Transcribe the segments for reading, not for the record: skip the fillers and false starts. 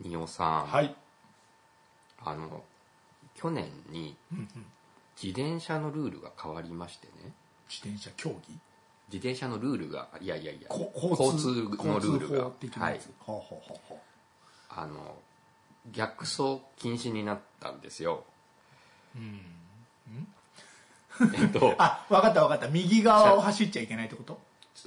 仁尾さん、 はい。 去年に自転車のルールが変わりましてね。 自転車競技？ 自転車のルールが交通のルールが、はい、逆走禁止になったんですよ。 あ、分かった。右側を走っちゃいけないってこと？ そう。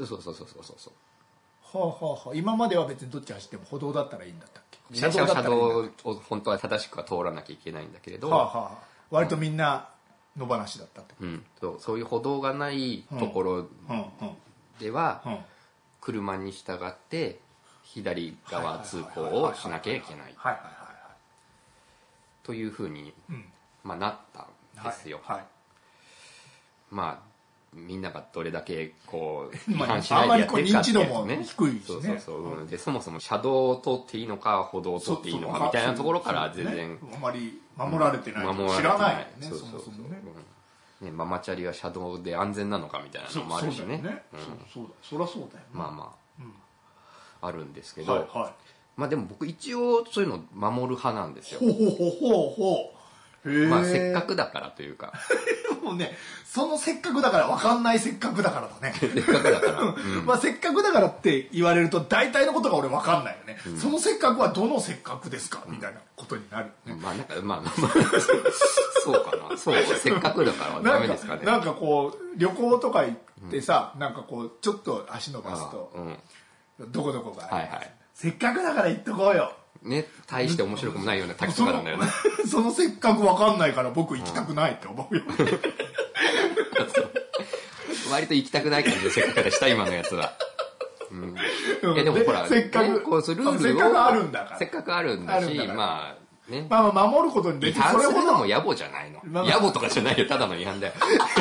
今までは別にどっち走っても歩道だったらいいんだったっけ？ 自転車は車道を本当は正しくは通らなきゃいけないんだけれど、 割とみんな野放しだったってこと、そういう歩道がないところでは車に従って左側通行をしなきゃいけないというふうになったんですよ。まあみんながどれだけこう違反しないでやってるかっていうとね、でそもそも車道を通っていいのか歩道を通っていいのかみたいなところから全然あまり守られてない知らないよね。 ママチャリは車道で安全なのかみたいなのもあるしね。 そりゃそうだよ。 あるんですけど、まあでも僕一応そういうの守る派なんですよ。まあせっかくだからというか。 もうね、そのせっかくだから分かんないせっかくだからだね。 せっかくだから。 まあせっかくだからって言われると大体のことが俺分かんないよね。そのせっかくはどのせっかくですかみたいなことになるよね。 そうかな。そう、せっかくだからはダメですかね。 なんかこう、旅行とか行ってさ、なんかこう、ちょっと足伸ばすと、どこどこが、せっかくだから行っとこうよ。 ね、大して面白くもないような滝とかなんだよね。 そのせっかく分かんないから僕行きたくないって思うよ。 割と行きたくない感じでせっかくでした今のやつは。でもほら、 せっかく、 こうルールをせっかくあるんだから。 せっかくあるんだし、まあね。 まあ守ることに別にそれほども野暮じゃないの。野暮とかじゃないよ、ただの違反だよ。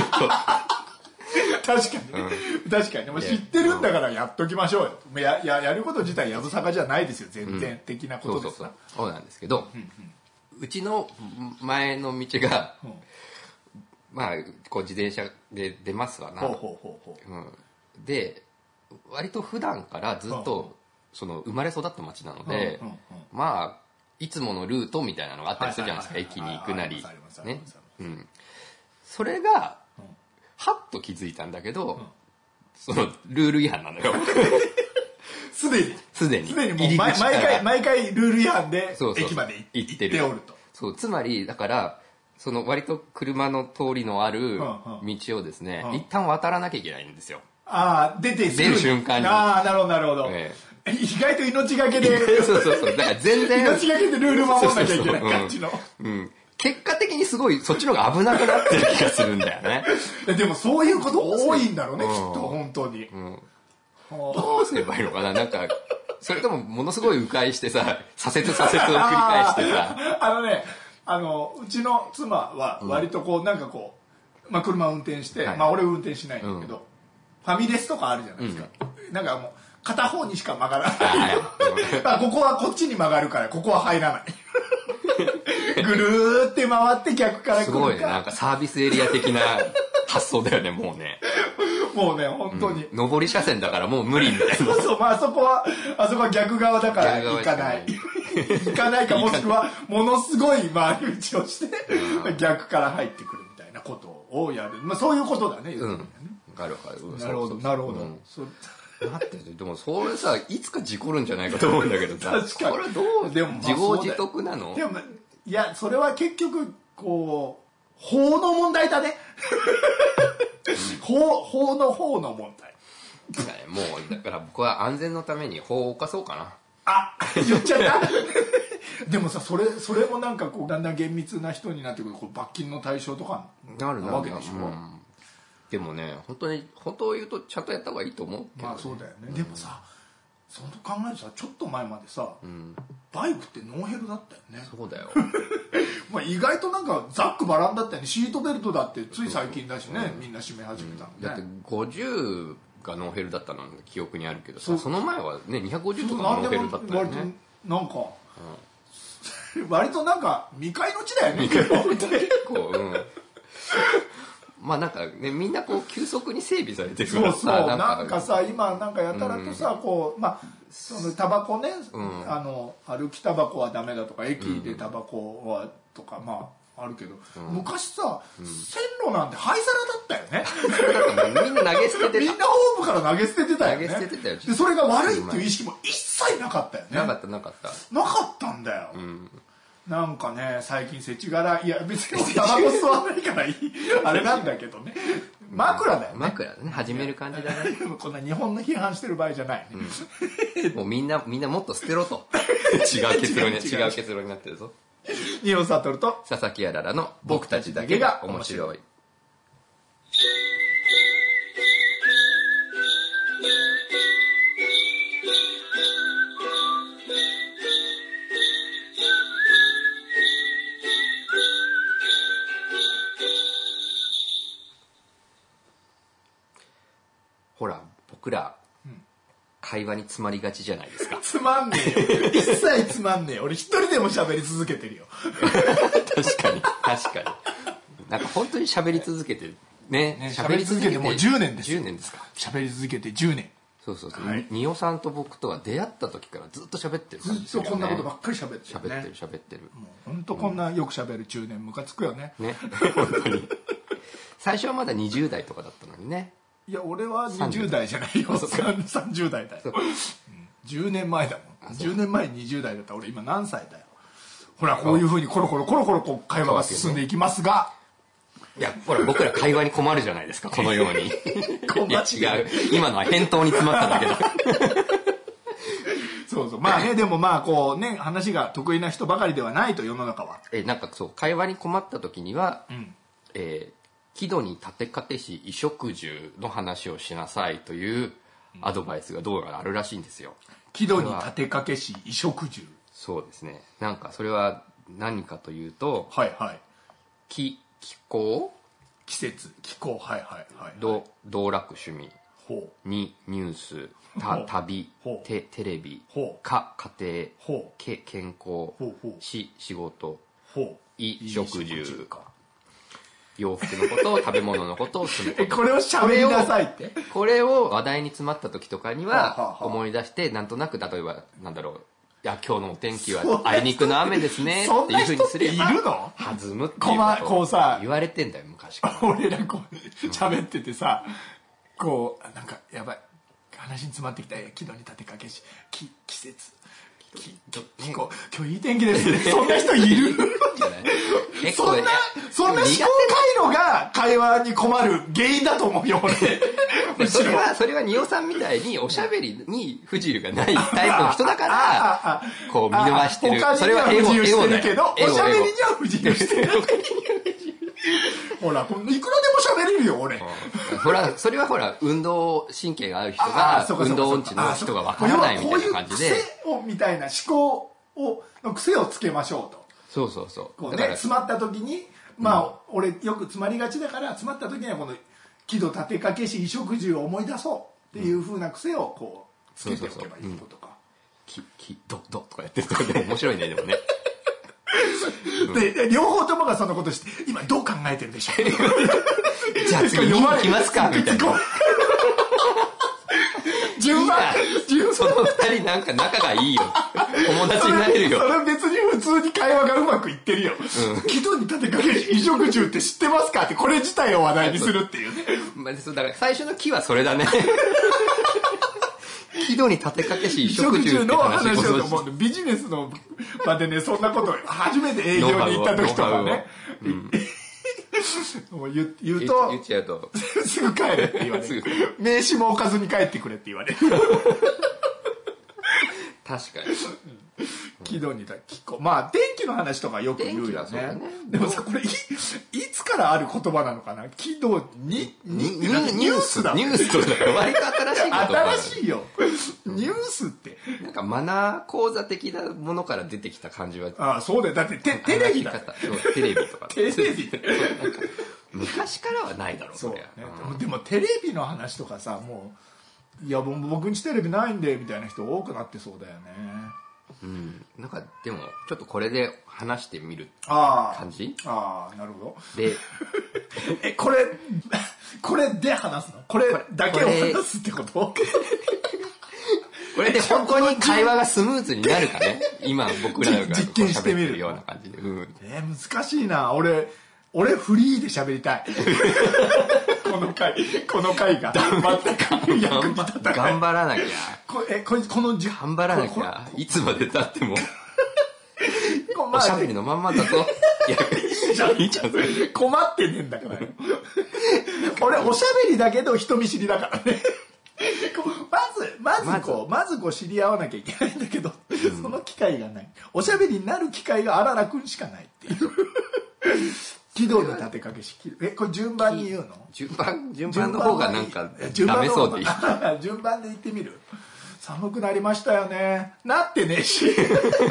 確かに。でも知ってるんだからやっときましょうよ。やること自体やぶさかじゃないですよ、全然的なことです。 そうなんですけど、うちの前の道が、まあ、こう自転車で出ますわな。で、割と普段からずっと、生まれ育った町なので、まあ、いつものルートみたいなのがあったりするじゃないですか、駅に行くなり。ね。それが、はっと気づいたんだけど、そのルール違反なのよ。 すでにもう毎回ルール違反で駅まで行っておると。 そう、つまりだから割と車の通りのある道をですね、一旦渡らなきゃいけないんですよ。 出る瞬間に。 なるほど。意外と命がけで。 そう。だから全然命がけでルール守らなきゃいけない感じの。 結果的にすごいそっちの方が危なくなってる気がするんだよね。 でもそういうこと多いんだろうね、きっと本当に。 どうすればいいのかな、なんかそれともものすごい迂回してさ、左折を繰り返してさ。 うちの妻は割とこうなんかこう、車を運転して、俺運転しないんだけど、ファミレスとかあるじゃないですか。なんかもう片方にしか曲がらない。ここはこっちに曲がるからここは入らない。ぐるーって回って逆から来るか。 すごいね、なんかサービスエリア的な発想だよね、もうね。 本当に。 上り車線だからもう無理みたいな。 そう、あそこは逆側だから行かない。行かないか、もしくはものすごい回り道をして逆から入ってくるみたいなことをやる。そういうことだね。 なるほど。 待って、でもそれさ、いつか事故るんじゃないかと思うんだけどさ。 確かに。 これどう、でも自業自得なの？ でも、いや、それは結局、こう、法の問題だね。法の問題。 もう、だから僕は安全のために法を犯そうかな。 言っちゃった。でもさ、それもなんかこう、だんだん厳密な人になってくると、罰金の対象とかなわけでしょ。 でもね、本当を言うとちゃんとやった方がいいと思うけど、ね。 そうだよね。でもさ、そう考えるとさ、ちょっと前までさ、バイクってノーヘルだったよね。 そうだよ。 意外となんかざっくばらんだったよね。シートベルトだってつい最近だしね、みんな締め始めたのね。 だって50がノーヘルだったのが記憶にあるけどさ、その前はね、250とかノーヘルだったよね。 なんか、割となんか未開の地だよね。 結構、 まあなんかね、みんなこう急速に整備されてるからさ、 そうそう、なんかさ今なんかやたらとさ、こうまあそのタバコね、歩きタバコはダメだとか駅でタバコはとかまああるけど、昔さ、線路なんて灰皿だったよね。 みんな投げ捨ててた。 みんなホームから投げ捨ててたよね。 投げ捨ててたよ。 でそれが悪いっていう意識も一切なかったよね。 なかったなかった。 なかったんだよ。なんかね、最近世知辛い、いや別にタバコ吸わないからいいあれなんだけどね、枕だよね。 枕だね、始める感じだね。 こんな日本の批判してる場合じゃないね。 もうみんなもっと捨てろと。違う結論になってるぞ。 仁尾悟と佐々木あららの僕たちだけが面白い。ほら僕ら、会話に詰まりがちじゃないですか。 つまんねえよ。一切つまんねえ。俺一人でも喋り続けてるよ。 確かに。なんか本当に喋り続けてる。ね。 喋り続けてもう10年です。 10年ですか。 喋り続けて10年。 そう。仁尾さんと僕とは出会った時からずっと喋ってる感じですよね。 ずっとこんなことばっかり喋ってるね。 喋ってる。 もう本当こんなよく喋る中年ムカつくよね。 ね。本当に。最初はまだ20代とかだったのにね。 いや俺は20代じゃないよ。30代だよ。10年前だもん。10年前20代だったら俺今何歳だよ。ほらこういうふうにコロコロこう会話が進んでいきますが、 いやほら僕ら会話に困るじゃないですか、このように。いや違う、今のは返答に詰まっただけだ。 そうまあね、でもまあこうね、話が得意な人ばかりではないと世の中は。 なんかそう会話に困った時には、木戸に立てかけし衣食住の話をしなさいというアドバイスがどうやらあるらしいんですよ。 木戸に立てかけし衣食住。 そうですね。なんかそれは何かというと、気候、 季節、気候、 道楽趣味、2ニュース、旅、テレビ、家庭、健康、仕事、衣食住、洋服のことを食べ物のことをすること。 これを喋りなさいって。 これを話題に詰まった時とかには思い出して、なんとなく例えばなんだろう、いや今日のお天気はあいにくの雨ですねっていうふうにすれば弾むっていうことを言われてんだよ昔から。 俺らこう喋っててさ、こうなんかやばい話に詰まってきた。木戸に立てかけし季節気候、今日いい天気ですね。そんな人いる？そんな思考回路が会話に困る原因だと思うよ俺。 それは仁尾さんみたいにおしゃべりに不自由がないタイプの人だからこう見逃してる。 それは不自由してるけど、おしゃべりには不自由してる。ほらいくらでも喋れるよ俺。 ほらそれはほら運動神経がある人が運動音痴の人がわからないみたいな感じで、 こういう癖みたいな思考の癖をつけましょうと。 そうだから詰まった時にまあ俺よく詰まりがちだから、詰まった時にはこの木戸立てかけし衣食住を思い出そうっていう風な癖をこうつけておけばいいことか。 ドとかやってるとでも面白いね。でもね。 で両方ともがそのことして今どう考えてるでしょう。 じゃあ次に行きますかみたいな。 順番その二人なんか仲がいいよ。友達になれるよ。 それ別に普通に会話がうまくいってるよ。木戸に立てかけし衣食住って知ってますかってこれ自体を話題にするっていうね。 だから最初の木はそれだね。木戸に立てかけし衣食住の話をと思うんで、ビジネスの場でねそんなこと初めて営業に行った時とかね、もう言うと言っちゃうとすぐ帰れって言われる。名刺も置かずに帰ってくれって言われる。 確かに。 木戸に立てまあ天気の話とかよく言うよね。でもさこれいつからある言葉なのかな。木戸にニュースだ。 ニュースとだから割と新しい言葉。 新しいよ。ニュースってなんかマナー講座的なものから出てきた感じは。 ああそうだよ。だってテレビだ。 テレビとか。 テレビって昔からはないだろう。 そうね。でもテレビの話とかさ、もういや僕んちテレビないんでみたいな人多くなってそうだよね。 なんかでもちょっとこれで話してみる感じ。 ああ、なるほど。 でこれで話すの？これだけを話すってこと？ これで本当に会話がスムーズになるかね。今僕らが実験してみるような感じで。 難しいな。俺フリーで喋りたい。この回が全く役に立たない。 頑張らなきゃ。 頑張らなきゃ。いつまで経ってもおしゃべりのまんまだと。いいじゃん。 困ってねえんだから。俺おしゃべりだけど人見知りだからね。まず知り合わなきゃいけないんだけど、その機会がない。おしゃべりになる機会があららくんしかないっていう。軌道の立てかけし。これ順番に言うの？順番の方がなんかダメそうでいい。 順番で言ってみる。寒くなりましたよね。なってねえし。交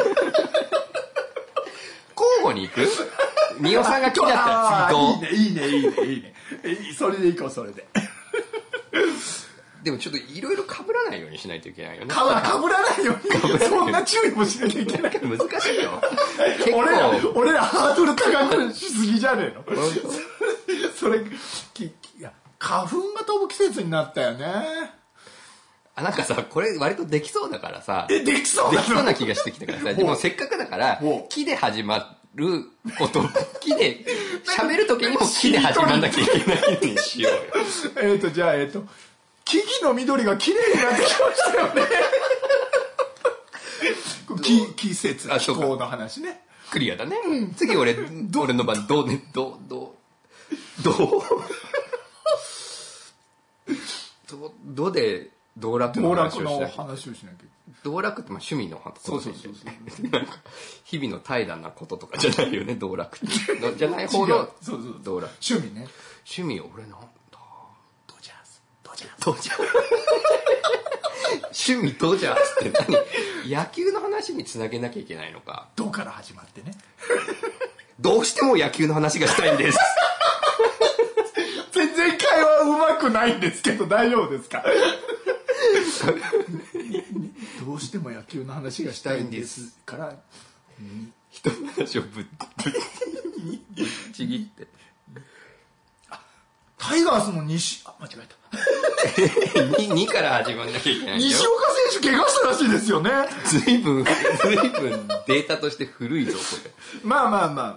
互に行く？みおさんが来ちゃったら次いいね。それで行こう、それで。 でもちょっといろいろ被らないようにしないといけないよね。 被らないように。そんな注意もしなきゃいけない。 難しいよ。 俺らハードル高くしすぎじゃねえの？それ、花粉が飛ぶ季節になったよね。 なんかさ、これ割とできそうだからさ。 できそうな気がしてきたからさ。でもせっかくだから、木で始まること、木で、喋るときにも木で始まんなきゃいけないようにしようよ。 じゃあ、木々の緑が綺麗になってきましたよね。季節、気候の話ね。 クリアだね。次俺の番、どで道楽の話をしなきゃ。道楽って趣味の話。 そう。 日々の怠惰なこととかじゃないよね、道楽って。じゃない方の道楽。 趣味ね。 趣味俺なんだ。 ドジャース。 趣味ドジャースって何？野球の話につなげなきゃいけないのか。 ドから始まってね。 どうしても野球の話がしたいんです。 全然会話うまくないんですけど大丈夫ですか？どうしても野球の話がしたいんですから人の話をぶっちぎってタイガースの間違えた。 2から始まんなきゃいけない。 西岡選手怪我したらしいですよね。 ずいぶんデータとして古いぞこれ。 まあ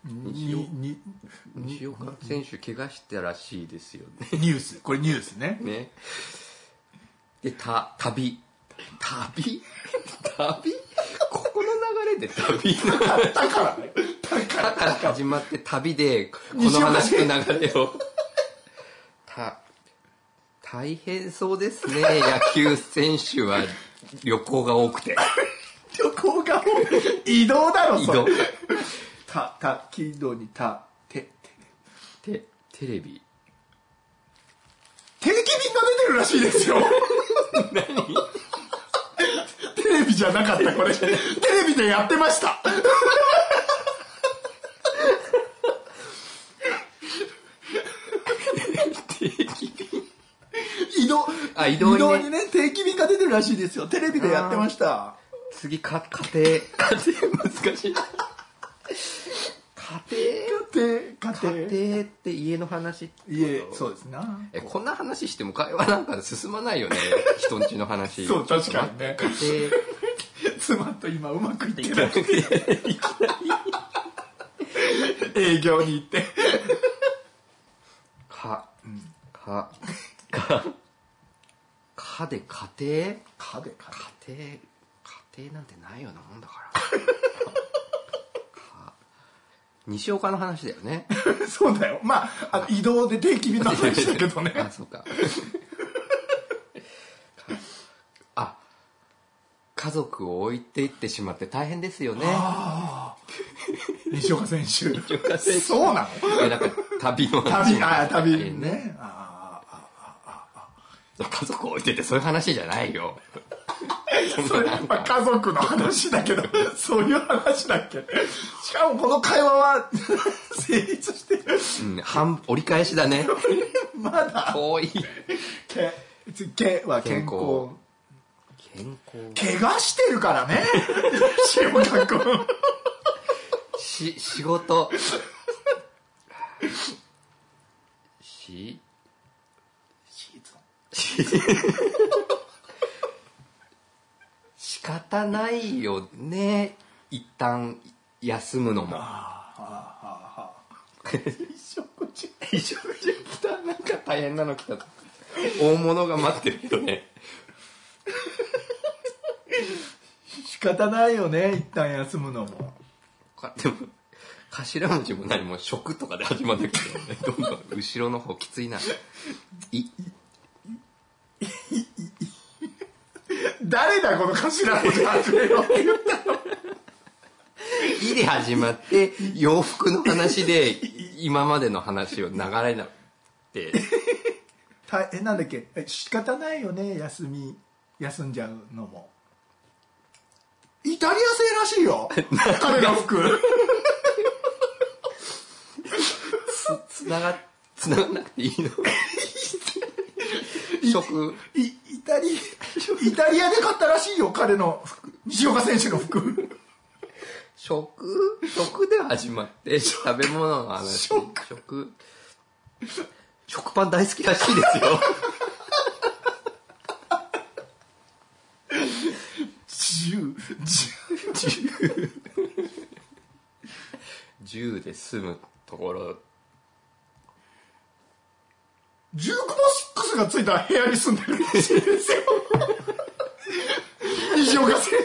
西岡選手怪我したらしいですよね。 ニュースね。 で旅ここの流れで旅だから始まって旅でこの話の流れを大変そうですね。野球選手は旅行が多くて。 移動だろそれ。 移動。 軌道にテレビ。 定期便が出てるらしいですよ。 何？ テレビじゃなかったこれ。テレビでやってました。 定期便。 移動にね定期便が出てるらしいですよ。テレビでやってました。 次家庭難しい。家庭って家の話。 そうですな。 こんな話しても会話なんか進まないよね。人んちの話。 そう確かにね。 家庭妻と今うまくいってない。営業に行って。 で家庭なんてないようなもんだから。西岡の話だよね。 そうだよ。まあ移動で定期便の話だけどね。 そうか。家族を置いていってしまって大変ですよね。 西岡選手。そうなの？ なんか旅の話。 旅ね。 家族を置いててそういう話じゃないよ。 それ家族の話だけど、そういう話だっけ。しかもこの会話は成立してる。 折り返しだね。 まだ遠い。 毛は健康。 怪我してるからね塩川君仕事仕方ないよね、一旦休むのも。衣食住来た。なんか大変なの来た。大物が待ってるけどね。 仕方ないよね、一旦休むのも。 でも頭文字も何も食とかで始まるけどね、どんどん後ろの方きついな。 誰だこの頭文字始めろって言ったの。 いで始まって洋服の話で今までの話を流れなくてなんだっけ、仕方ないよね、休んじゃうのも。イタリア製らしいよ彼の服つながんなくていいの食イタリアで買ったらしいよ、彼の服、西岡選手の服食で始まって食べ物の話。食パン大好きらしいですよ10で済むところ、 ジュークボックスがついた部屋に住んでるらしいですよ西岡選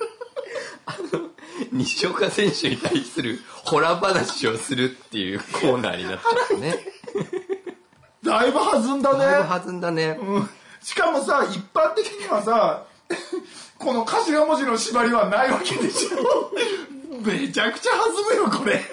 手西岡選手に対するホラー話をするっていうコーナーになっちゃったねだいぶ弾んだね。 だいぶ弾んだね、 うん、しかもさ、一般的にはさこの頭文字の縛りはないわけでしょめちゃくちゃ弾むよこれ、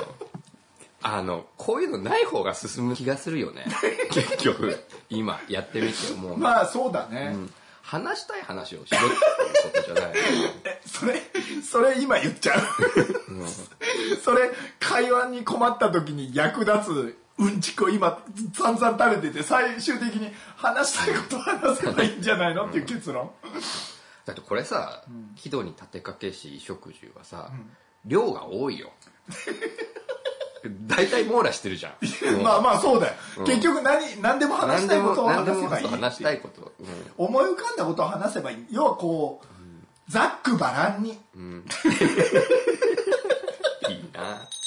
こういうのない方が進む気がするよね結局今やってみて思う。 まあそうだね、 話したい話をしろってことじゃないそれ今言っちゃうそれ会話に困った時に役立つうんちくを今散々垂れてて、最終的に話したいことを話せばいいんじゃないのっていう結論だってこれさ、木戸に立てかけし衣食住はさ、量が多いよ大体網羅してるじゃんまあまあそうだよ、結局何でも話したいことを話せばいい、 話したいこと、 思い浮かんだことを話せばいい。要はこう、ざっくばらんに、 いいな。